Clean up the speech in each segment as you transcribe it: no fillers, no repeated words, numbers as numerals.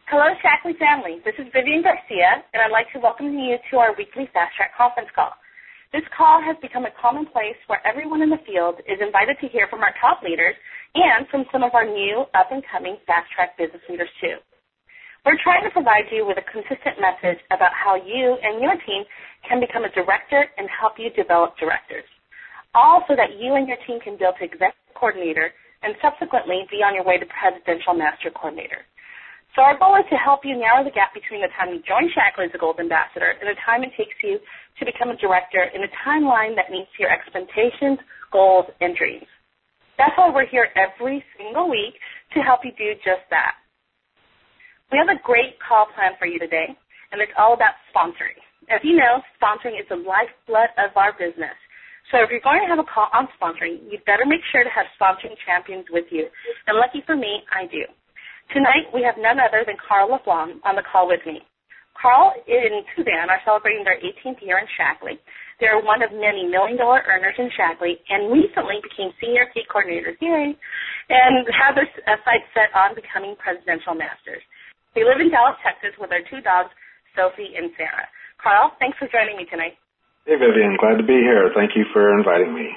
Hello, Shaklee family. This is Vivian Garcia, and I'd like to welcome you to our weekly Fast Track conference call. This call has become a commonplace where everyone in the field is invited to hear from our top leaders and from some of our new up-and-coming Fast Track business leaders, too. We're trying to provide you with a consistent message about how you and your team can become a director and help you develop directors, all so that you and your team can build to executive coordinator and subsequently be on your way to presidential master coordinator. So our goal is to help you narrow the gap between the time you join Shaklee as a Gold Ambassador and the time it takes you to become a director in a timeline that meets your expectations, goals, and dreams. That's why we're here every single week to help you do just that. We have a great call planned for you today, and it's all about sponsoring. As you know, sponsoring is the lifeblood of our business. So if you're going to have a call on sponsoring, you better make sure to have sponsoring champions with you. And lucky for me, I do. Tonight, we have none other than Carl LaFlamme on the call with me. Carl and Suzanne are celebrating their 18th year in Shaklee. They are one of many million-dollar earners in Shaklee and recently became senior key coordinators, yay, and have their sights set on becoming presidential masters. They live in Dallas, Texas with their two dogs, Sophie and Sarah. Carl, thanks for joining me tonight. Hey, Vivian. Glad to be here. Thank you for inviting me.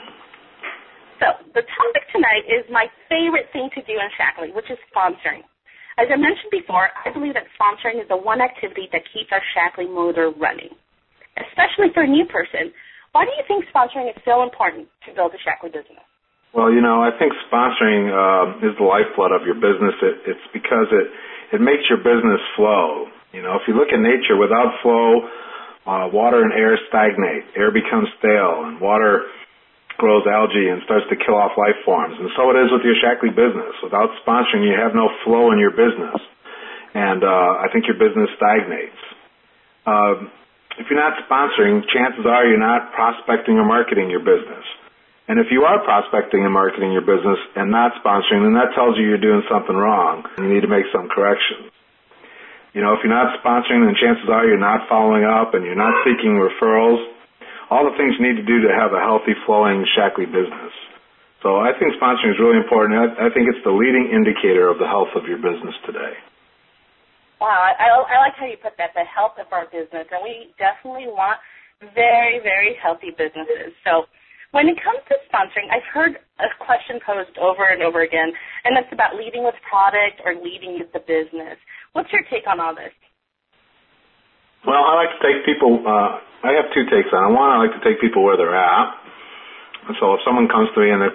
So the topic tonight is my favorite thing to do in Shaklee, which is sponsoring. As I mentioned before, I believe that sponsoring is the one activity that keeps our Shaklee motor running, especially for a new person. Why do you think sponsoring is so important to build a Shaklee business? Well, I think sponsoring is the lifeblood of your business. It's because it makes your business flow. If you look at nature, without flow, water and air stagnate. Air becomes stale, and water grows algae and starts to kill off life forms. And so it is with your Shaklee business. Without sponsoring, you have no flow in your business. And I think your business stagnates. If you're not sponsoring, chances are you're not prospecting or marketing your business. And if you are prospecting and marketing your business and not sponsoring, then that tells you you're doing something wrong and you need to make some corrections. If you're not sponsoring, then chances are you're not following up and you're not seeking referrals. All the things you need to do to have a healthy, flowing Shaklee business. So I think sponsoring is really important. I think it's the leading indicator of the health of your business today. Wow, I like how you put that, the health of our business. And we definitely want very, very healthy businesses. So when it comes to sponsoring, I've heard a question posed over and over again, and it's about leading with product or leading with the business. What's your take on all this? Well, I like to take people, I have two takes on it. One, I like to take people where they're at. And so if someone comes to me and they're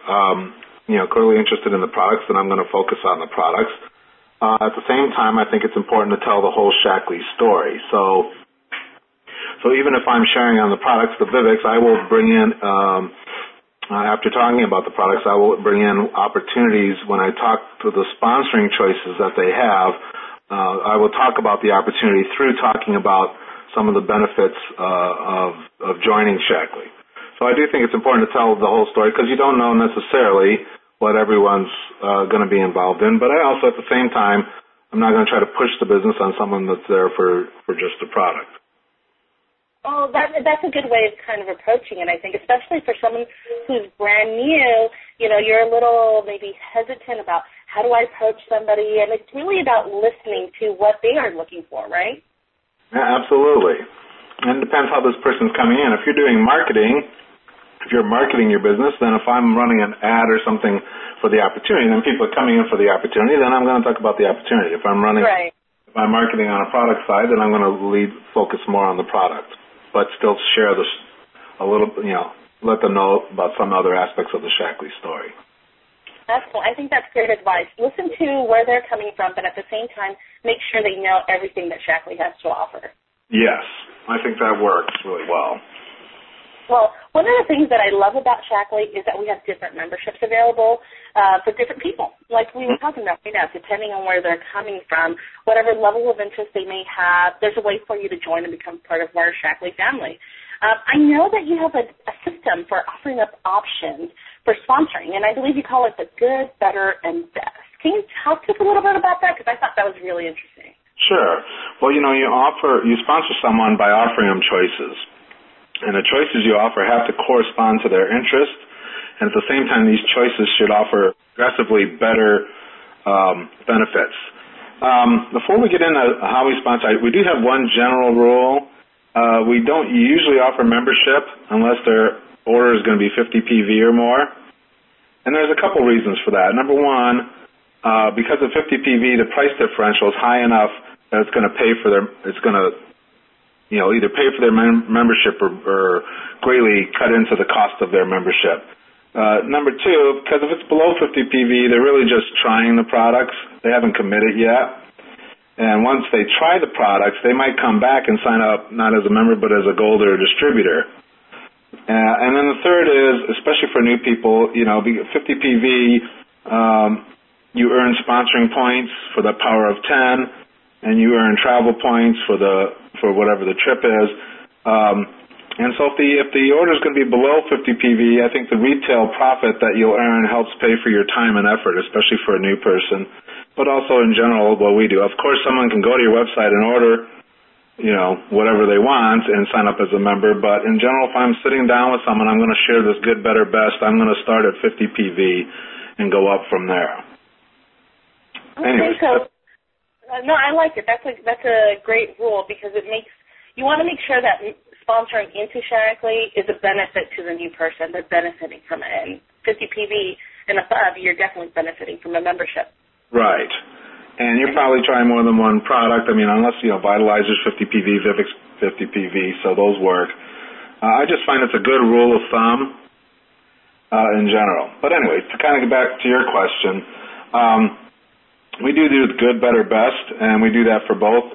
clearly interested in the products, then I'm going to focus on the products. At the same time, I think it's important to tell the whole Shaklee story. So even if I'm sharing on the products, the Vivix, I will bring in, after talking about the products, I will bring in opportunities when I talk to the sponsoring choices that they have. I will talk about the opportunity through talking about some of the benefits of joining Shaklee. So I do think it's important to tell the whole story because you don't know necessarily what everyone's going to be involved in. But I also, at the same time, I'm not going to try to push the business on someone that's there for just a product. Oh, that's a good way of kind of approaching it, I think, especially for someone who's brand new. You're a little maybe hesitant about how do I approach somebody, and it's really about listening to what they are looking for, right? Yeah, absolutely. And it depends how this person's coming in. If you're doing marketing, if you're marketing your business, then if I'm running an ad or something for the opportunity, then people are coming in for the opportunity, then I'm going to talk about the opportunity. If I'm marketing on a product side, then I'm going to focus more on the product, but still share this a little, let them know about some other aspects of the Shaklee story. Excellent. I think that's great advice. Listen to where they're coming from, but at the same time, make sure they know everything that Shaklee has to offer. Yes, I think that works really well. Well, one of the things that I love about Shaklee is that we have different memberships available for different people, like we were talking about right now, depending on where they're coming from, whatever level of interest they may have, there's a way for you to join and become part of our Shaklee family. I know that you have a system for offering up options for sponsoring, and I believe you call it the good, better, and best. Can you talk to us a little bit about that? Because I thought that was really interesting. Sure. Well, you sponsor someone by offering them choices. And the choices you offer have to correspond to their interest. And at the same time, these choices should offer progressively better benefits. Before we get into how we sponsor, we do have one general rule. We don't usually offer membership unless their order is going to be 50 PV or more. And there's a couple reasons for that. Number one, because of 50 PV, the price differential is high enough that it's going to pay for either pay for their membership or greatly cut into the cost of their membership. Number two, because if it's below 50 PV, they're really just trying the products. They haven't committed yet. And once they try the products, they might come back and sign up not as a member but as a gold or a distributor. And then the third is, especially for new people, 50 PV, you earn sponsoring points for the power of 10, and you earn travel points for whatever the trip is. And so if the order is going to be below 50 PV, I think the retail profit that you'll earn helps pay for your time and effort, especially for a new person, but also in general what we do. Of course, someone can go to your website and order, whatever they want and sign up as a member, but in general, if I'm sitting down with someone, I'm going to share this good, better, best, I'm going to start at 50 PV and go up from there. Okay, anyway, no, I like it. That's a great rule because you want to make sure that sponsoring into Shaklee is a benefit to the new person. They're benefiting from it. And 50 PV and above, you're definitely benefiting from a membership. Right. And you're probably trying more than one product. I mean, unless, Vitalizer's 50 PV, Vivek's 50 PV, so those work. I just find it's a good rule of thumb in general. But anyway, to kind of get back to your question, we do the good, better, best, and we do that for both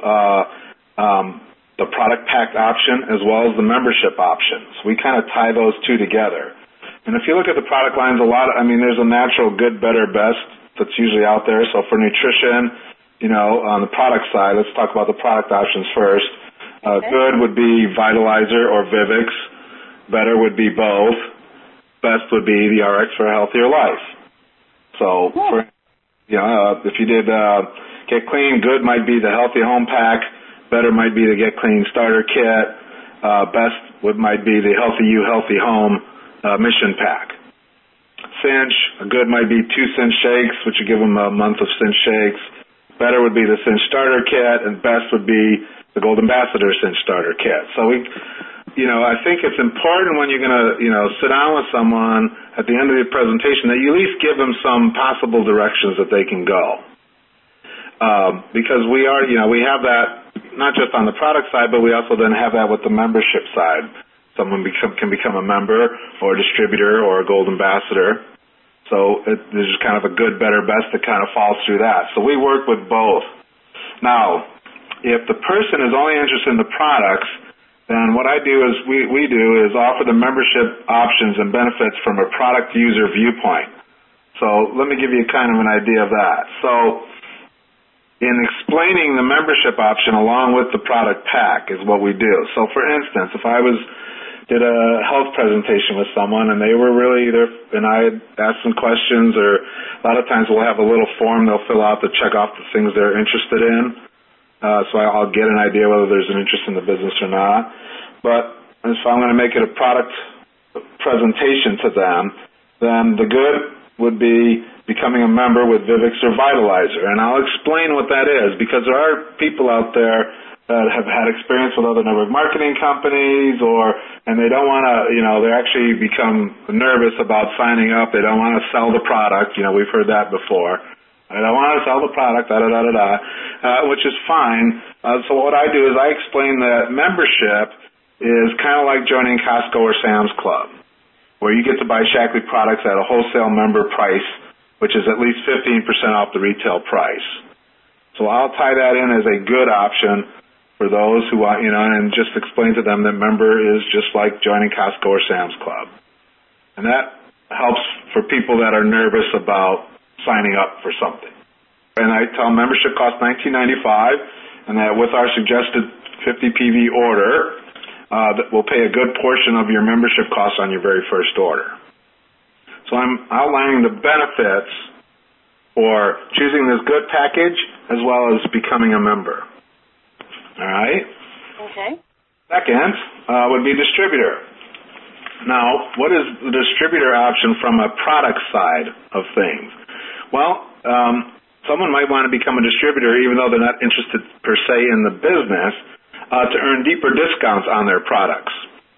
the product packed option as well as the membership options. We kind of tie those two together. And if you look at the product lines, there's a natural good, better, best that's usually out there. So for nutrition, on the product side, let's talk about the product options first. Okay. Good would be Vitalizer or Vivix. Better would be both. Best would be the RX for a healthier life. So, if you did Get Clean, good might be the Healthy Home Pack. Better might be the Get Clean Starter Kit. Best might be the Healthy You, Healthy Home Mission Pack. Cinch, a good might be 2 Cinch Shakes, which would give them a month of Cinch Shakes. Better would be the Cinch Starter Kit, and best would be the Gold Ambassador Cinch Starter Kit. So I think it's important when you're going to, sit down with someone at the end of the presentation that you at least give them some possible directions that they can go. Because we have that not just on the product side, but we also then have that with the membership side. Someone can become a member or a distributor or a gold ambassador. So there's just kind of a good, better, best that kind of falls through that. So we work with both. Now, if the person is only interested in the products, then what I do is we do is offer the membership options and benefits from a product user viewpoint. So let me give you kind of an idea of that. So in explaining the membership option along with the product pack is what we do. So for instance, if I did a health presentation with someone and they were really there and I had asked some questions, or a lot of times we'll have a little form they'll fill out to check off the things they're interested in. So I'll get an idea whether there's an interest in the business or not. But if I'm going to make it a product presentation to them, then the good would be becoming a member with Vivix or Vitalizer. And I'll explain what that is, because there are people out there that have had experience with other network marketing companies, and they don't want to, they actually become nervous about signing up. They don't want to sell the product. We've heard that before. I don't want to sell the product, which is fine. So what I do is I explain that membership is kind of like joining Costco or Sam's Club, where you get to buy Shaklee products at a wholesale member price, which is at least 15% off the retail price. So I'll tie that in as a good option for those who want, and just explain to them that member is just like joining Costco or Sam's Club. And that helps for people that are nervous about signing up for something. And I tell them membership costs $19.95, and that with our suggested 50 PV order, that will pay a good portion of your membership costs on your very first order. So I'm outlining the benefits for choosing this good package as well as becoming a member. All right? Okay. Second would be distributor. Now, what is the distributor option from a product side of things? Well, someone might want to become a distributor even though they're not interested per se in the business to earn deeper discounts on their products.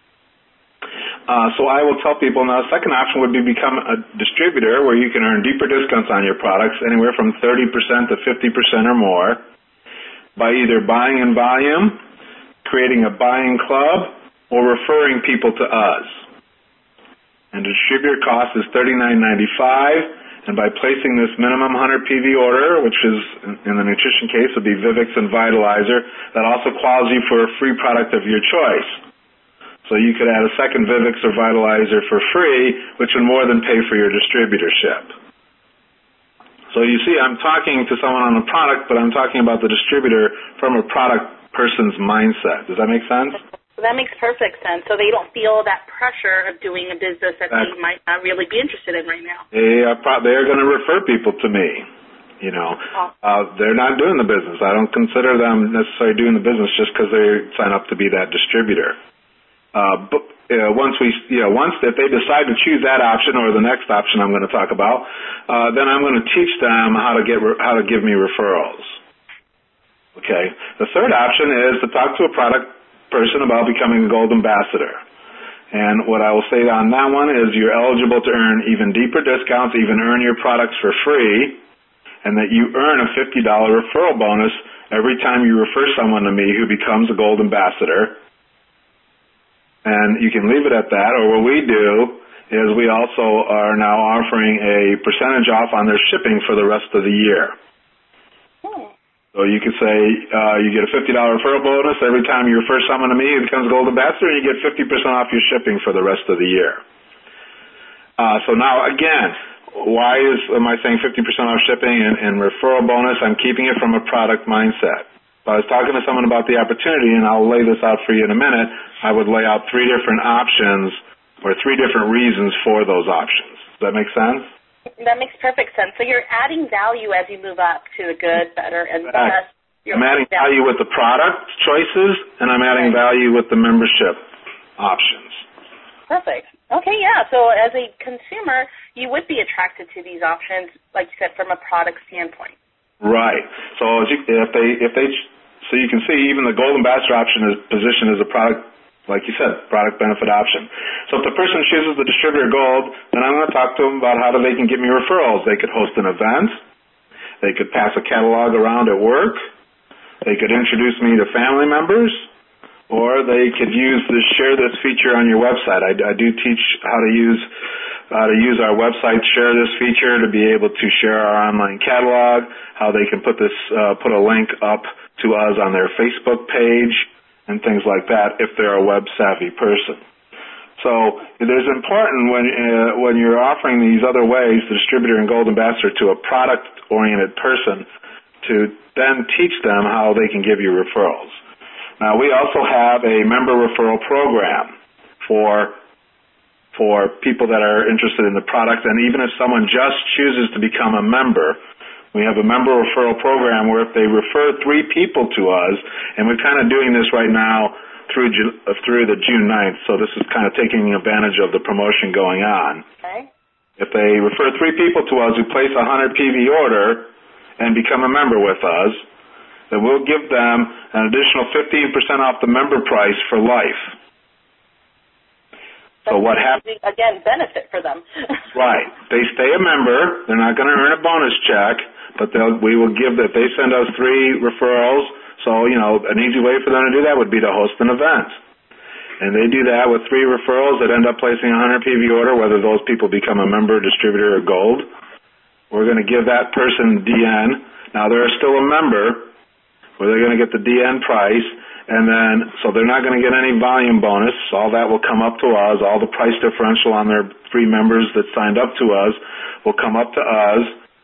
So I will tell people now the second option would be become a distributor where you can earn deeper discounts on your products anywhere from 30% to 50% or more by either buying in volume, creating a buying club, or referring people to us. And the distributor cost is $39.95, and by placing this minimum 100 PV order, which is in the nutrition case would be Vivix and Vitalizer, that also qualifies you for a free product of your choice. So you could add a second Vivix or Vitalizer for free, which would more than pay for your distributorship. So you see, I'm talking to someone on the product, but I'm talking about the distributor from a product person's mindset. Does that make sense? That makes perfect sense. So they don't feel that pressure of doing a business that they might not really be interested in right now. They're going to refer people to me. You know, they're not doing the business. I don't consider them necessarily doing the business just because they sign up to be that distributor. But once if they decide to choose that option or the next option I'm going to talk about, then I'm going to teach them how to give me referrals. Okay. The third option is to talk to a product person about becoming a gold ambassador. And what I will say on that one is you're eligible to earn even deeper discounts, even earn your products for free, and that you earn a $50 referral bonus every time you refer someone to me who becomes a gold ambassador. And you can leave it at that, or what we do is we also are now offering a percentage off on their shipping for the rest of the year. So you could say you get a $50 referral bonus every time you refer someone to me who becomes a gold ambassador, and you get 50% off your shipping for the rest of the year. So now, again, why am I saying 50% off shipping and referral bonus? I'm keeping it from a product mindset. If I was talking to someone about the opportunity, and I'll lay this out for you in a minute, I would lay out 3 different options or 3 different reasons for those options. Does that make sense? That makes perfect sense. So you're adding value as you move up to the good, better, and best. I'm adding value with the product choices, and I'm adding value with the membership options. Perfect. Okay, yeah. So as a consumer, you would be attracted to these options, like you said, from a product standpoint. Right. So so you can see even the Gold Ambassador option is positioned as a product, like you said, product benefit option. So if the person chooses the distributor Gold, then I'm going to talk to them about how they can get me referrals. They could host an event. They could pass a catalog around at work. They could introduce me to family members. Or they could share this feature on your website. I do teach how to use our website, share this feature to be able to share our online catalog, how they can put a link up to us on their Facebook page and things like that if they're a web-savvy person. So it is important when you're offering these other ways, the distributor and Gold Ambassador, to a product-oriented person to then teach them how they can give you referrals. Now, we also have a member referral program for people that are interested in the product, and even if someone just chooses to become a member, we have a member referral program where if they refer 3 people to us, and we're kind of doing this right now through the June 9th, so this is kind of taking advantage of the promotion going on. Okay. If they refer 3 people to us who place a 100 PV order and become a member with us, then we'll give them an additional 15% off the member price for life. So what happens? Again, benefit for them. Right. They stay a member. They're not going to earn a bonus check, but we will give that. They send us 3 referrals. So, an easy way for them to do that would be to host an event. And they do that with 3 referrals that end up placing a 100 PV order, whether those people become a member, distributor, or Gold. We're going to give that person DN. Now, they're still a member, where they're going to get the DN price, and then, so they're not going to get any volume bonus. All that will come up to us. All the price differential on their 3 members that signed up to us will come up to us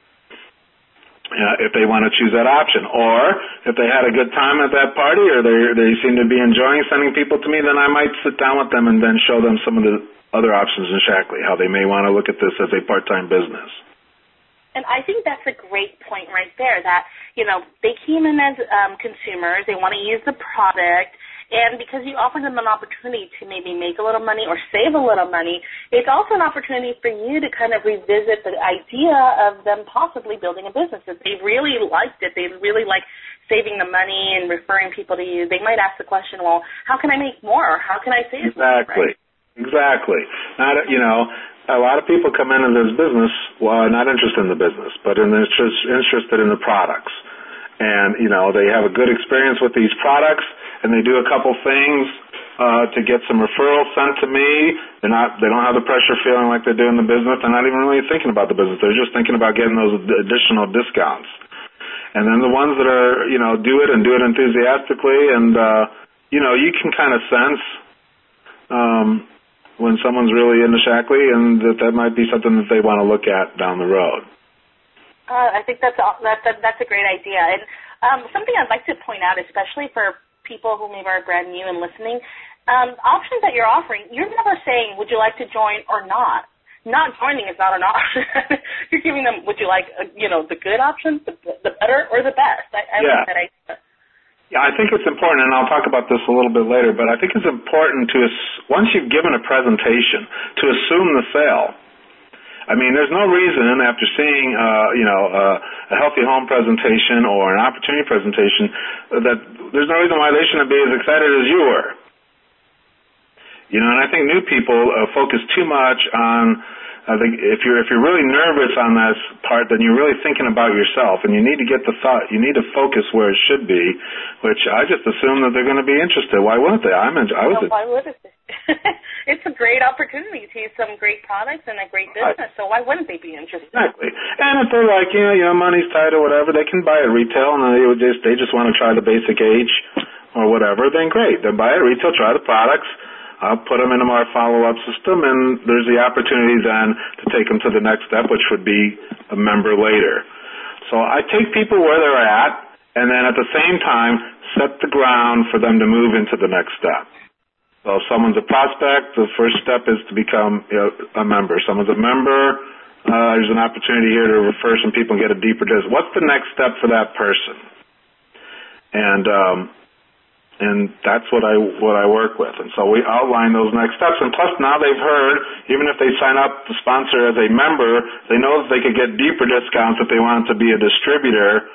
if they want to choose that option. Or if they had a good time at that party, or they seem to be enjoying sending people to me, then I might sit down with them and then show them some of the other options in Shaklee, how they may want to look at this as a part-time business. And I think that's a great point right there, that, they came in as consumers, they want to use the product, And because you offer them an opportunity to maybe make a little money or save a little money, it's also an opportunity for you to kind of revisit the idea of them possibly building a business. If they really liked it, they really like saving the money and referring people to you, they might ask the question, well, how can I make more? Or how can I save more? Exactly. Right? Exactly. Not, a lot of people come into this business, not interested in the business, but interested in the products. And, they have a good experience with these products, and they do a couple things to get some referrals sent to me. They don't have the pressure feeling like they're doing the business. They're not even really thinking about the business. They're just thinking about getting those additional discounts. And then the ones that are, do it and do it enthusiastically, and, you can kind of sense when someone's really into Shaklee, and that might be something that they want to look at down the road. I think that's a great idea. And something I'd like to point out, especially for people who maybe are brand new and listening, options that you're offering, you're never saying, would you like to join or not? Not joining is not an option. You're giving them, would you like, the good option, the better, or the best? I like that idea. Yeah, I think it's important, and I'll talk about this a little bit later, but I think it's important once you've given a presentation, to assume the sale. I mean, there's no reason after seeing, a healthy home presentation or an opportunity presentation that there's no reason why they shouldn't be as excited as you were. And I think new people focus too much on. I think if you're really nervous on this part, then you're really thinking about yourself, and you need to get the thought. You need to focus where it should be, which I just assume that they're going to be interested. Why wouldn't they? Why wouldn't they? It's a great opportunity to use some great products and a great business. So why wouldn't they be interested? Exactly. And if they're like, money's tight or whatever, they can buy it retail, and they just want to try the basic age or whatever. Then great, they'll buy it retail, try the products. I'll put them into our follow-up system, and there's the opportunity then to take them to the next step, which would be a member later. So I take people where they're at, and then at the same time set the ground for them to move into the next step. So if someone's a prospect, the first step is to become a member. Someone's a member, there's an opportunity here to refer some people and get a deeper dive. What's the next step for that person? And that's what I work with. And so we outline those next steps. And plus now they've heard, even if they sign up to sponsor as a member, they know that they could get deeper discounts if they want to be a distributor,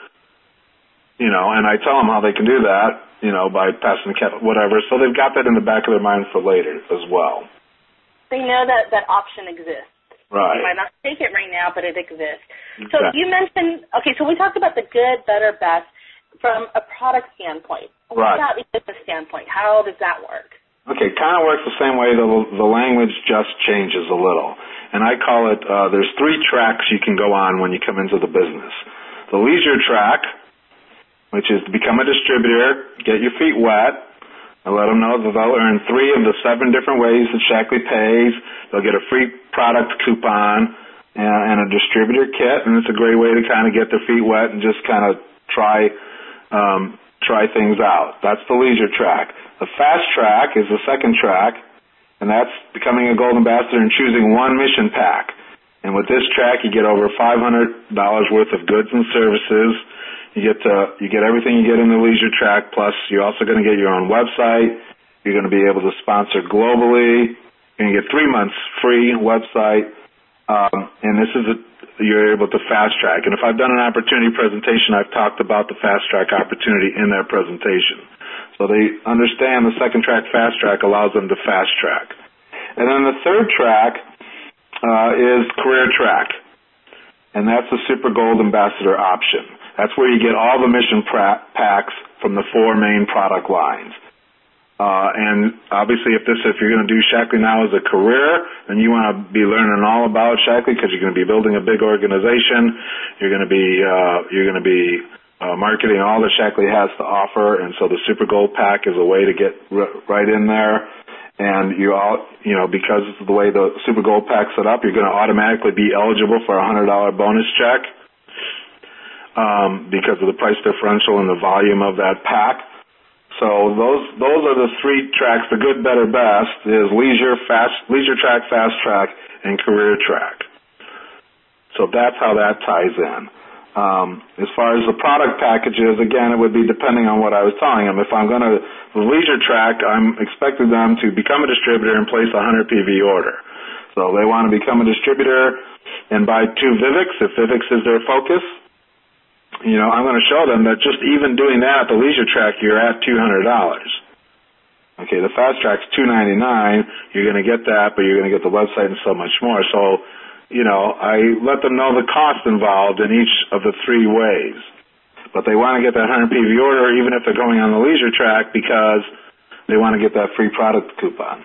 and I tell them how they can do that, by passing the whatever. So they've got that in the back of their mind for later as well. They know that option exists. Right. You might not take it right now, but it exists. Exactly. So you mentioned, so we talked about the good, better, best from a product standpoint. What about the business standpoint? How does that work? Okay, kind of works the same way. The language just changes a little. And I call it, there's 3 tracks you can go on when you come into the business. The leisure track, which is to become a distributor, get your feet wet, and let them know that they'll earn 3 of the 7 different ways that Shaklee pays. They'll get a free product coupon and a distributor kit, and it's a great way to kind of get their feet wet and just kind of try things out. That's the leisure track. The fast track is the second track, and that's becoming a gold ambassador and choosing one mission pack. And with this track, you get over $500 worth of goods and services. You get everything you get in the leisure track, plus you're also going to get your own website. You're going to be able to sponsor globally. You're going to get 3 months free website. And this is you're able to fast track. And if I've done an opportunity presentation, I've talked about the fast track opportunity in that presentation. So they understand the second track, fast track, allows them to fast track. And then the third track is career track. And that's the Super Gold Ambassador option. That's where you get all the mission packs from the 4 main product lines. And obviously if you're going to do Shaklee now as a career, then you want to be learning all about Shaklee because you're going to be building a big organization. You're going to be marketing all that Shaklee has to offer. And so the Super Gold pack is a way to get right in there. And because of the way the Super Gold pack's set up, you're going to automatically be eligible for a $100 bonus check because of the price differential and the volume of that pack. So those are the 3 tracks. The good, better, best is leisure track, fast track, and career track. So that's how that ties in. As far as the product packages, again, it would be depending on what I was telling them. If I'm going to the leisure track, I'm expecting them to become a distributor and place a 100 PV order. So they want to become a distributor and buy 2 Vivix, if Vivix is their focus. I'm going to show them that just even doing that at the leisure track, you're at $200. Okay, the fast track's $299. You're going to get that, but you're going to get the website and so much more. So, I let them know the cost involved in each of the 3 ways. But they want to get that 100 PV order even if they're going on the leisure track because they want to get that free product coupon.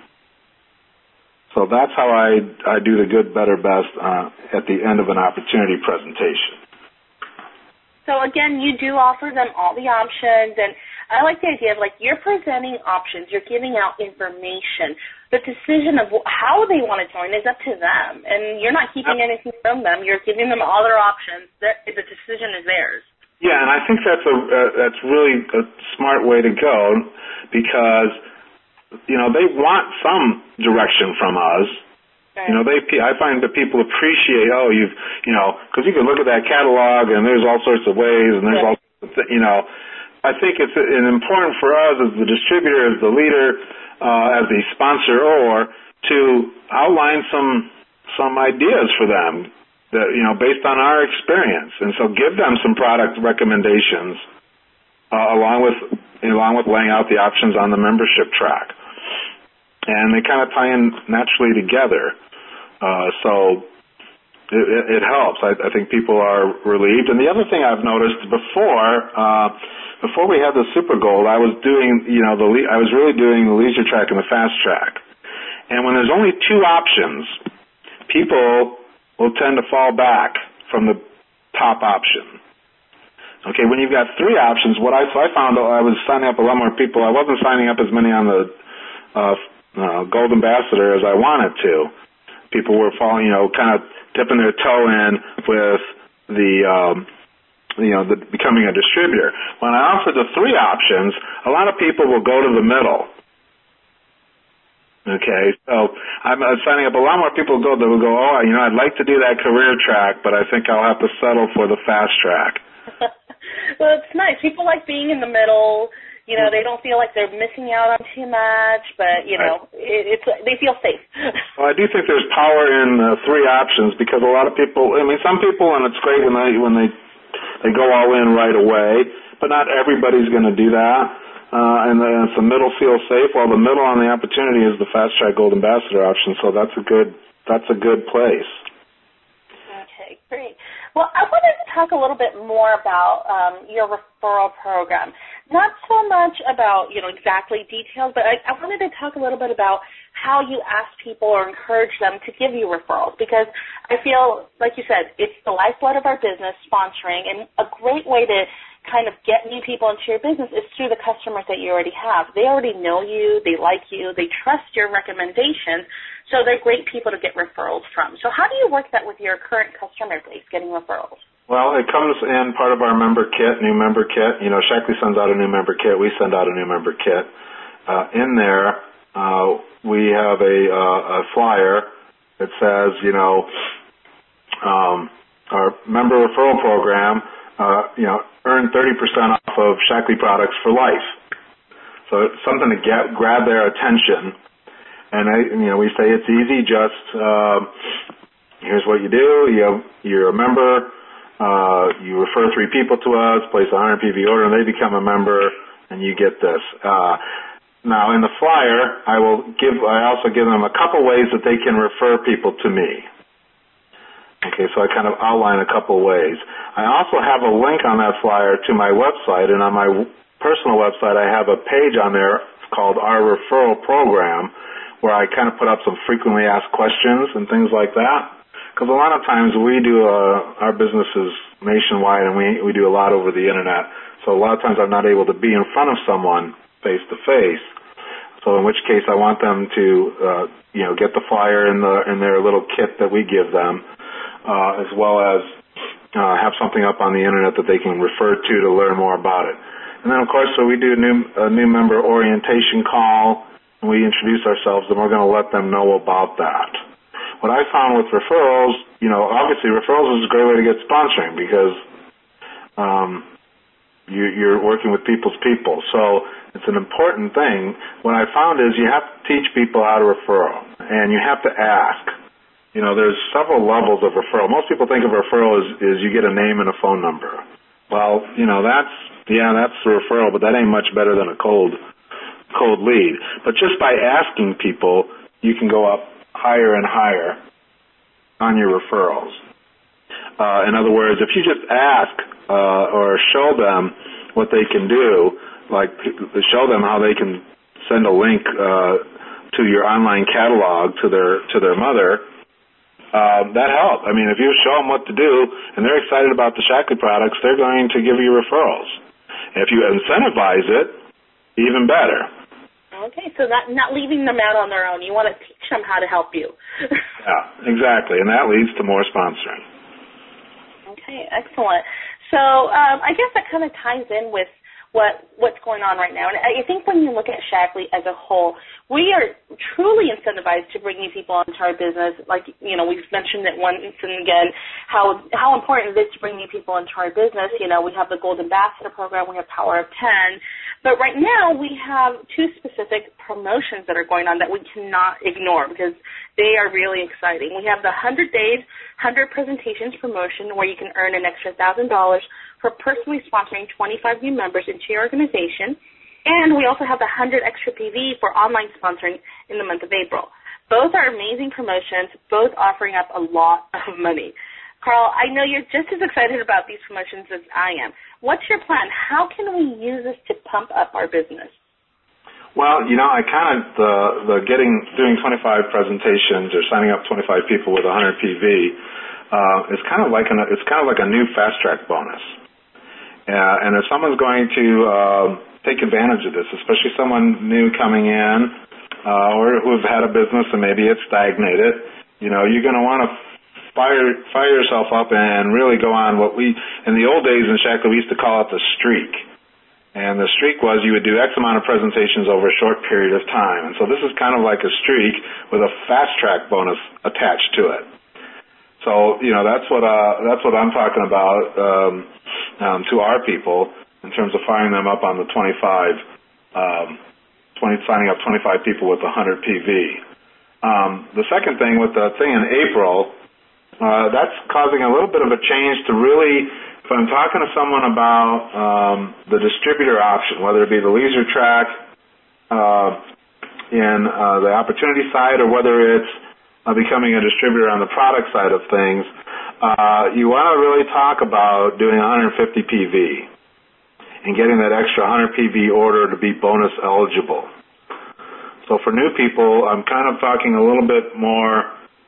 So that's how I do the good, better, best at the end of an opportunity presentation. So again, you do offer them all the options, and I like the idea of you're presenting options, you're giving out information. The decision of how they want to join is up to them, and you're not keeping anything from them. You're giving them all their options. The decision is theirs. Yeah, and I think that's really a smart way to go because they want some direction from us. Right. I find that people appreciate because you can look at that catalog and there's all sorts of ways and there's all I think it's important for us as the distributor, as the leader, as the sponsor, to outline some ideas for them that based on our experience, and so give them some product recommendations along with laying out the options on the membership track, and they kind of tie in naturally together. So it helps. I think people are relieved. And the other thing I've noticed before we had the Super Gold, I was doing, I was really doing the leisure track and the fast track. And when there's only 2 options, people will tend to fall back from the top option. Okay, when you've got 3 options, so I found I was signing up a lot more people. I wasn't signing up as many on the Gold Ambassador as I wanted to. People were falling, kind of dipping their toe in with the becoming a distributor. When I offer the 3 options, a lot of people will go to the middle. Okay, so I'm signing up a lot more people that will go, I'd like to do that career track, but I think I'll have to settle for the fast track. Well, it's nice. People like being in the middle. They don't feel like they're missing out on too much, but, they feel safe. Well, I do think there's power in 3 options because a lot of people, some people, and it's great when they go all in right away, but not everybody's going to do that. And then the middle feels safe, while the middle on the opportunity is the Fast Track Gold Ambassador option, so that's a good place. Okay, great. Well, I wanted to talk a little bit more about your referral program. Not so much about, exactly details, but I wanted to talk a little bit about how you ask people or encourage them to give you referrals, because I feel, like you said, it's the lifeblood of our business, sponsoring, and a great way to kind of get new people into your business is through the customers that you already have. They already know you, they like you, they trust your recommendations, so they're great people to get referrals from. So how do you work that with your current customer base, getting referrals? Well, it comes in part of our member kit, new member kit. Shaklee sends out a new member kit. We send out a new member kit. In there, we have a flyer that says, our member referral program, earn 30% off of Shaklee products for life. So it's something to grab their attention. And we say it's easy. Just here's what you do. You're a member. You refer 3 people to us, place a 100 PV order, and they become a member, and you get this. Now, in the flyer, I also give them a couple ways that they can refer people to me. Okay, so I kind of outline a couple ways. I also have a link on that flyer to my website, and on my personal website, I have a page on there called Our Referral Program, where I kind of put up some frequently asked questions and things like that. Because a lot of times we do, our business is nationwide, and we do a lot over the internet. So a lot of times I'm not able to be in front of someone face to face. So in which case I want them to, get the flyer in their little kit that we give them, as well as have something up on the internet that they can refer to learn more about it. And then of course, so we do a new member orientation call, and we introduce ourselves, and we're going to let them know about that. What I found with referrals, obviously referrals is a great way to get sponsoring because, you're working with people's people. So it's an important thing. What I found is you have to teach people how to refer, and you have to ask. There's several levels of referral. Most people think of referral as you get a name and a phone number. Well, that's the referral, but that ain't much better than a cold lead. But just by asking people, you can go up higher and higher on your referrals. In other words, if you just ask or show them what they can do, like show them how they can send a link to your online catalog to their mother, that helps. I mean, if you show them what to do and they're excited about the Shaklee products, they're going to give you referrals. If you incentivize it, even better. Okay, so not leaving them out on their own. You want to teach them how to help you. Yeah, exactly, and that leads to more sponsoring. Okay, excellent. So I guess that kind of ties in with what's going on right now. And I think when you look at Shaklee as a whole, we are truly incentivized to bring new people into our business. Like, we've mentioned it once and again, how important it is to bring new people into our business. We have the Gold Ambassador program, we have Power of 10. But right now we have two specific promotions that are going on that we cannot ignore because they are really exciting. We have the 100 Days, 100 Presentations promotion where you can earn an extra $1,000 for personally sponsoring 25 new members into your organization. And we also have the 100 Extra PV for online sponsoring in the month of April. Both are amazing promotions, both offering up a lot of money. Carl, I know you're just as excited about these promotions as I am. What's your plan? How can we use this to pump up our business? Well, I kind of doing 25 presentations or signing up 25 people with 100 PV is kind of like a new fast track bonus. And if someone's going to take advantage of this, especially someone new coming in or who've had a business and maybe it's stagnated, you're going to want to fire yourself up and really go on what in the old days in Shaklee, we used to call it the streak. And the streak was you would do X amount of presentations over a short period of time. And so this is kind of like a streak with a fast track bonus attached to it. So, that's what I'm talking about to our people in terms of firing them up on the signing up 25 people with 100 PV. The second thing with the thing in April, that's causing a little bit of a change to really, if I'm talking to someone about the distributor option, whether it be the leisure track in the opportunity side or whether it's becoming a distributor on the product side of things, you want to really talk about doing 150 PV and getting that extra 100 PV order to be bonus eligible. So for new people, I'm kind of talking a little bit more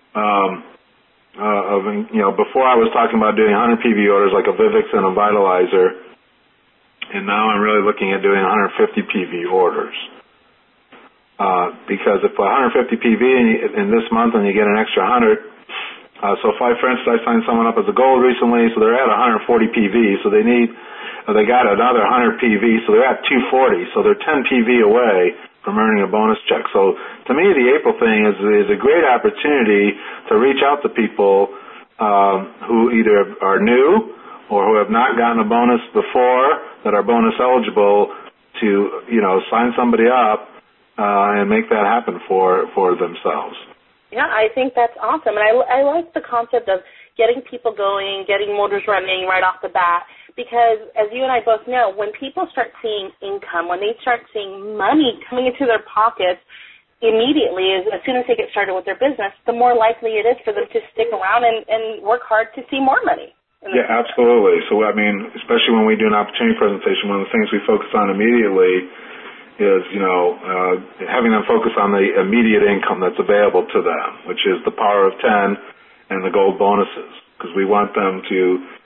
before I was talking about doing 100 PV orders like a Vivix and a Vitalizer, and now I'm really looking at doing 150 PV orders. Because if 150 PV in this month and you get an extra 100, so if for instance I signed someone up as a gold recently, so they're at 140 PV, so they got another 100 PV, so they're at 240, so they're 10 PV away from earning a bonus check. So to me, the April thing is a great opportunity to reach out to people who either are new or who have not gotten a bonus before that are bonus eligible to sign somebody up and make that happen for themselves. Yeah, I think that's awesome. And I like the concept of getting people going, getting motors running right off the bat, because as you and I both know, when people start seeing income, when they start seeing money coming into their pockets immediately, as soon as they get started with their business, the more likely it is for them to stick around and work hard to see more money. Yeah, absolutely. So, especially when we do an opportunity presentation, one of the things we focus on immediately is, having them focus on the immediate income that's available to them, which is the Power of 10 and the gold bonuses, because we want them to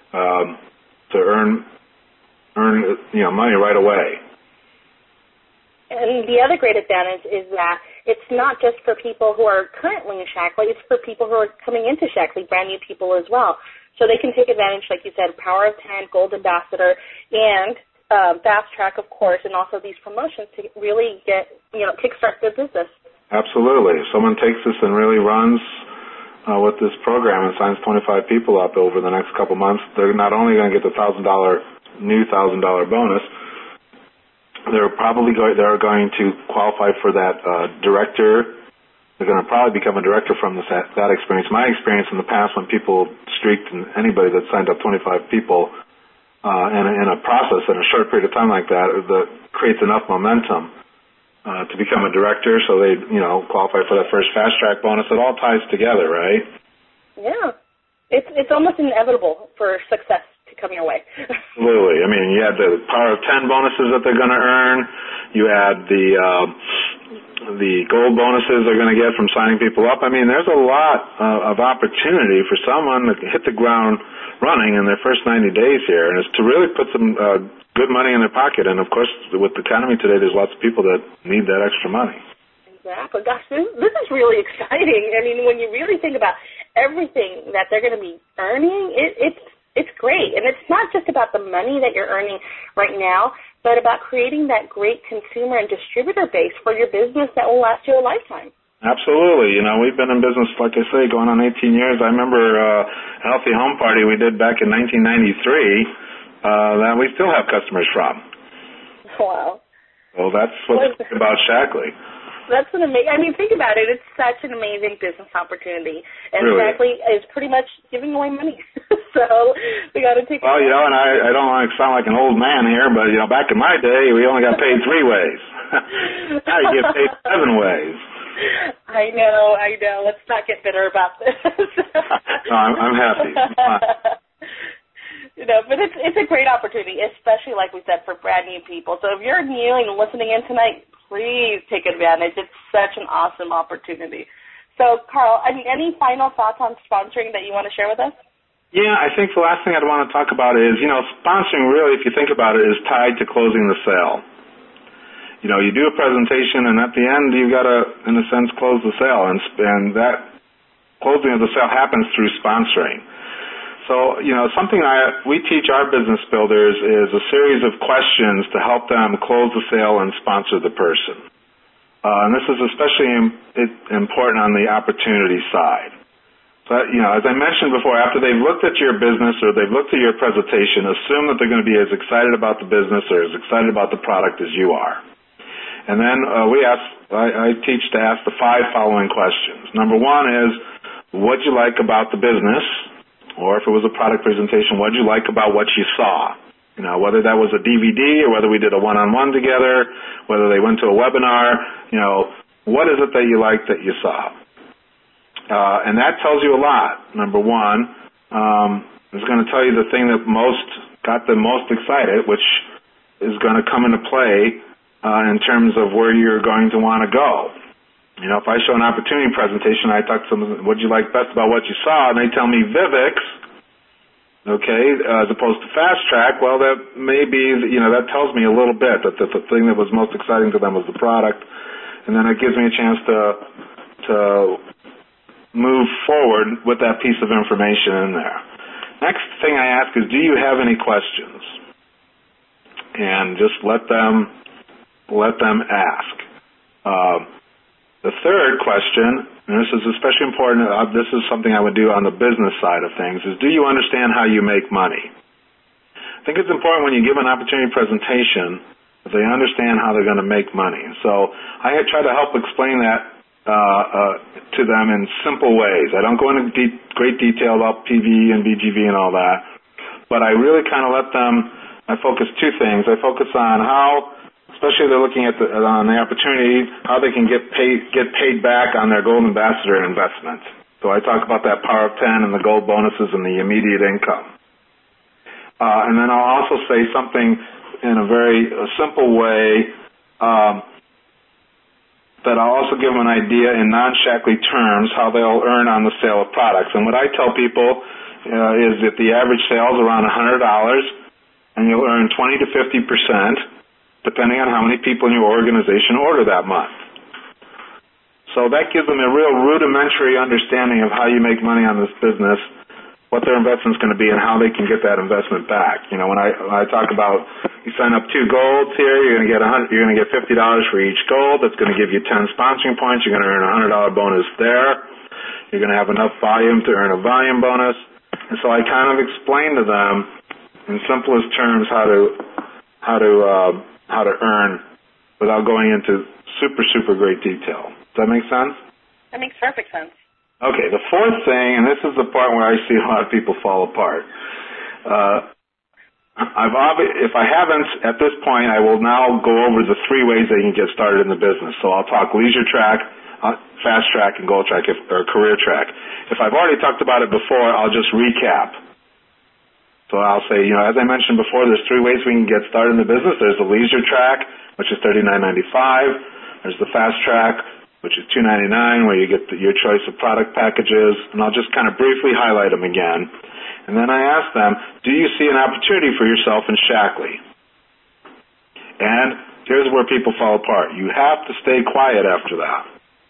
earn money right away. And the other great advantage is that it's not just for people who are currently in Shaklee, it's for people who are coming into Shaklee, brand new people as well. So they can take advantage, like you said, Power of 10, Gold Ambassador, and Fast Track, of course, and also these promotions to really kickstart their business. Absolutely. If someone takes this and really runs with this program and signs 25 people up over the next couple months, they're not only going to get the $1,000 bonus, they're going to qualify for that director. They're going to probably become a director from that experience. My experience in the past, when people streaked, and anybody that signed up 25 people in a process in a short period of time like that creates enough momentum to become a director, so they qualify for that first fast track bonus. It all ties together, right? Yeah, it's almost inevitable for success to come your way. Absolutely. I mean, you add the power of 10 bonuses that they're going to earn. You add the gold bonuses they're going to get from signing people up. I mean, there's a lot of opportunity for someone to hit the ground running in their first 90 days here, and it's to really put some good money in their pocket. And, of course, with the economy today, there's lots of people that need that extra money. Exactly. Gosh, this is really exciting. I mean, when you really think about everything that they're going to be earning, it's great. And it's not just about the money that you're earning right now, but about creating that great consumer and distributor base for your business that will last you a lifetime. Absolutely. We've been in business, like I say, going on 18 years. I remember a Healthy Home Party we did back in 1993 that we still have customers from. Wow. Well, that's what's about Shaklee. That's an amazing. I mean, think about it. It's such an amazing business opportunity, and really Shaklee is pretty much giving away money. So we got to take. Well, and I don't want to sound like an old man here, but back in my day, we only got paid 3 ways. Now you get paid 7 ways. I know. Let's not get bitter about this. No, I'm happy. But it's a great opportunity, especially like we said, for brand new people. So if you're new and listening in tonight, please take advantage. It's such an awesome opportunity. So, Carl, any final thoughts on sponsoring that you want to share with us? Yeah, I think the last thing I'd want to talk about is, sponsoring really, if you think about it, is tied to closing the sale. You do a presentation, and at the end, you've got to, in a sense, close the sale, and that closing of the sale happens through sponsoring. So, something we teach our business builders is a series of questions to help them close the sale and sponsor the person. And this is especially important on the opportunity side. So, as I mentioned before, after they've looked at your business or they've looked at your presentation, assume that they're going to be as excited about the business or as excited about the product as you are. And then I teach to ask the 5 following questions. Number 1 is, what'd you like about the business? Or if it was a product presentation, what did you like about what you saw? Whether that was a DVD or whether we did a one-on-one together, whether they went to a webinar, what is it that you liked that you saw? And that tells you a lot. Number 1 is going to tell you the thing that got them most excited, which is going to come into play in terms of where you're going to want to go. If I show an opportunity presentation, I talk to them, what did you like best about what you saw? And they tell me Vivix, okay, as opposed to Fast Track. Well, that may be, that tells me a little bit that the thing that was most exciting to them was the product. And then it gives me a chance to move forward with that piece of information in there. Next thing I ask is, do you have any questions? And just let them ask. The third question, and this is especially important, this is something I would do on the business side of things, is do you understand how you make money? I think it's important when you give an opportunity presentation that they understand how they're going to make money. So I try to help explain that to them in simple ways. I don't go into great detail about PV and BGV and all that, but I really kind of I focus 2 things. I focus on how, especially they're looking on the opportunity, how they can get paid back on their Gold Ambassador investment. So I talk about that power of 10 and the gold bonuses and the immediate income. And then I'll also say something in a very simple way that I'll also give them an idea in non-Shaklee terms how they'll earn on the sale of products. And what I tell people is that the average sale is around $100, and you'll earn 20 to 50%. Depending on how many people in your organization order that month. So that gives them a real rudimentary understanding of how you make money on this business, what their investment's going to be, and how they can get that investment back. When I talk about you sign up 2 golds here, you're going to get $50 for each gold. That's going to give you 10 sponsoring points. You're going to earn a $100 bonus there. You're going to have enough volume to earn a volume bonus. And so I kind of explained to them in simplest terms how to earn without going into super great detail. Does that make sense? That makes perfect sense. Okay, the fourth thing, and this is the part where I see a lot of people fall apart. If I haven't, at this point, I will now go over the 3 ways they can get started in the business. So I'll talk leisure track, fast track, and gold track, or career track. If I've already talked about it before, I'll just recap. So I'll say, as I mentioned before, there's 3 ways we can get started in the business. There's the leisure track, which is $39.95. There's the fast track, which is $2.99, where you get your choice of product packages. And I'll just kind of briefly highlight them again. And then I ask them, do you see an opportunity for yourself in Shaklee? And here's where people fall apart. You have to stay quiet after that.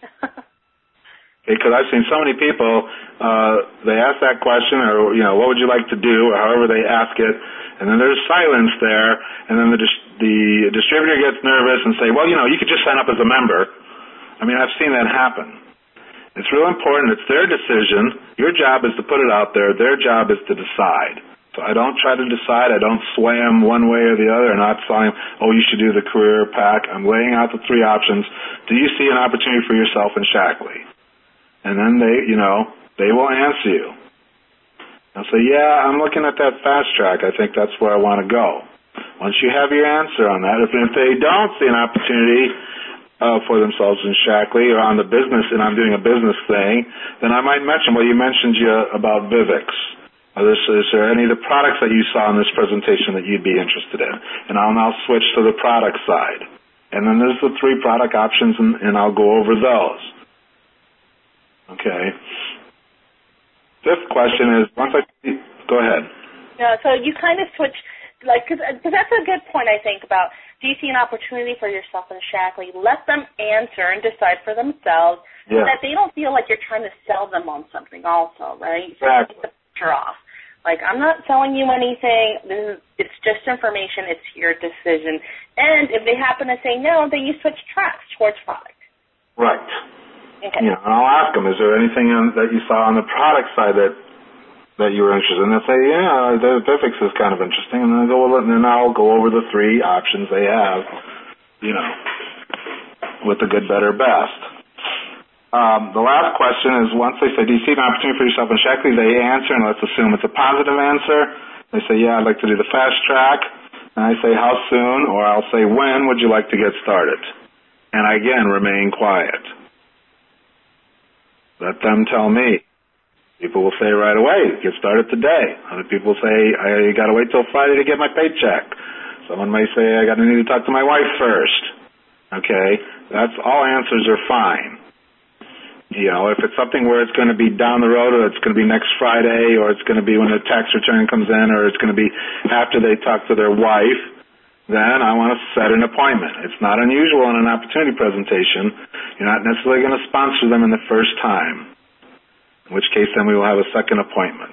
Because I've seen so many people, they ask that question, or, what would you like to do, or however they ask it, and then there's silence there, and then the distributor gets nervous and say, well, you could just sign up as a member. I mean, I've seen that happen. It's real important. It's their decision. Your job is to put it out there. Their job is to decide. So I don't try to decide. I don't sway them one way or the other, and not saying, you should do the career pack. I'm laying out the 3 options. Do you see an opportunity for yourself in Shaklee? And then they will answer you. They'll say, yeah, I'm looking at that fast track. I think that's where I want to go. Once you have your answer on that, if they don't see an opportunity for themselves in Shaklee or on the business, and I'm doing a business thing, then I might mention, you mentioned about Vivix. Is there any of the products that you saw in this presentation that you'd be interested in? And I'll now switch to the product side. And then there's the 3 product options, and I'll go over those. Okay. 5th question is, go ahead. Yeah, so you kind of switch, because that's a good point, I think, about, do you see an opportunity for yourself in Shaklee? Let them answer and decide for themselves, so that they don't feel like you're trying to sell them on something also, right? Exactly. So take the picture off. I'm not selling you anything. It's just information. It's your decision. And if they happen to say no, then you switch tracks towards product. Right. Okay. And I'll ask them, is there anything that you saw on the product side that you were interested in? They'll say, the Vivix is kind of interesting. And then I'll go over the 3 options they have, with the good, better, best. The last question is, once they say, do you see an opportunity for yourself in Shaklee? They answer, and let's assume it's a positive answer. They say, yeah, I'd like to do the fast track. And I say, how soon? Or I'll say, when would you like to get started? And I, again, remain quiet. Let them tell me. People will say right away, get started today. Other people say, I got to wait till Friday to get my paycheck. Someone may say, I need to talk to my wife first. Okay? That's all answers are fine. If it's something where it's going to be down the road, or it's going to be next Friday, or it's going to be when the tax return comes in, or it's going to be after they talk to their wife, then I want to set an appointment. It's not unusual in an opportunity presentation. You're not necessarily going to sponsor them in the first time, in which case then we will have a second appointment.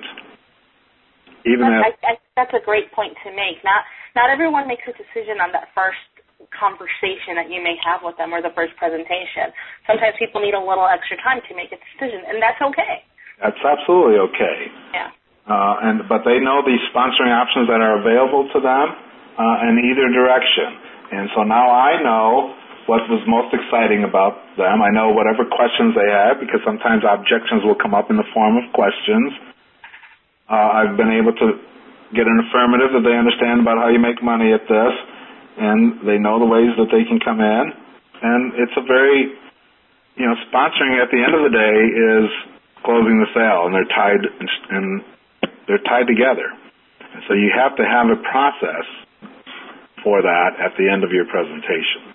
That's a great point to make. Not everyone makes a decision on that first conversation that you may have with them or the first presentation. Sometimes people need a little extra time to make a decision, and that's okay. That's absolutely okay. Yeah. But they know the sponsoring options that are available to them in either direction. And so now I know what was most exciting about them. I know whatever questions they have, because sometimes objections will come up in the form of questions. I've been able to get an affirmative that they understand about how you make money at this, and they know the ways that they can come in. And it's a very, sponsoring at the end of the day is closing the sale, and they're tied together. And so you have to have a process for that at the end of your presentation.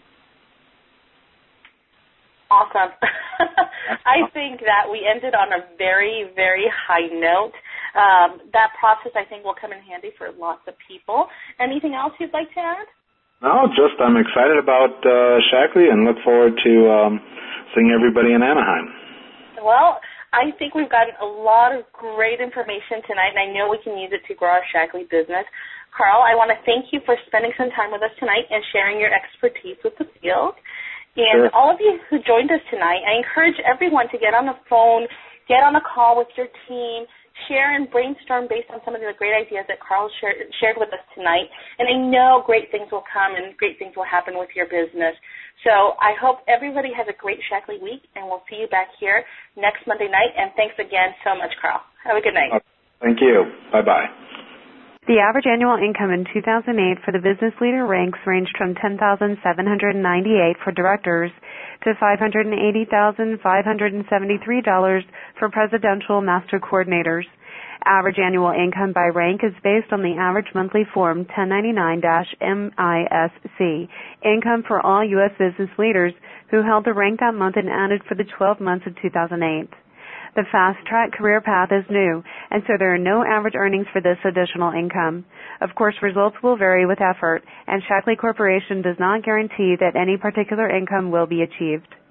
Awesome. I think that we ended on a very, very high note. That process, I think, will come in handy for lots of people. Anything else you'd like to add? No, just I'm excited about Shaklee and look forward to seeing everybody in Anaheim. Well, I think we've gotten a lot of great information tonight, and I know we can use it to grow our Shaklee business. Carl, I want to thank you for spending some time with us tonight and sharing your expertise with the field. And all of you who joined us tonight, I encourage everyone to get on the phone, get on a call with your team, share and brainstorm based on some of the great ideas that Carl shared with us tonight. And I know great things will come and great things will happen with your business. So I hope everybody has a great Shaklee week, and we'll see you back here next Monday night. And thanks again so much, Carl. Have a good night. Thank you. Bye-bye. The average annual income in 2008 for the business leader ranks ranged from $10,798 for directors to $580,573 for presidential master coordinators. Average annual income by rank is based on the average monthly Form 1099-MISC, income for all U.S. business leaders who held the rank that month and added for the 12 months of 2008. The Fast Track career path is new, and so there are no average earnings for this additional income. Of course, results will vary with effort, and Shaklee Corporation does not guarantee that any particular income will be achieved.